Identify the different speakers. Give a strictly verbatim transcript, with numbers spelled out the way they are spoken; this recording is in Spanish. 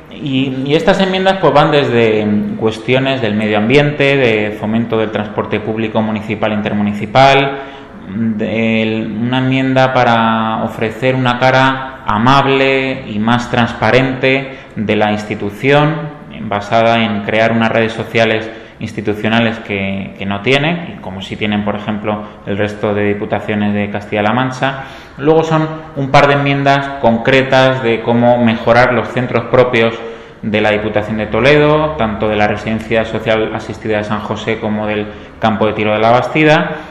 Speaker 1: Y, y estas enmiendas pues van desde cuestiones del medio ambiente, de fomento del transporte público municipal e intermunicipal, de una enmienda para ofrecer una cara amable y más transparente de la institución, basada en crear unas redes sociales institucionales que, que no tiene, como sí tienen, por ejemplo, el resto de diputaciones de Castilla-La Mancha. Luego son un par de enmiendas concretas de cómo mejorar los centros propios de la Diputación de Toledo, tanto de la Residencia Social Asistida de San José como del Campo de Tiro de la Bastida.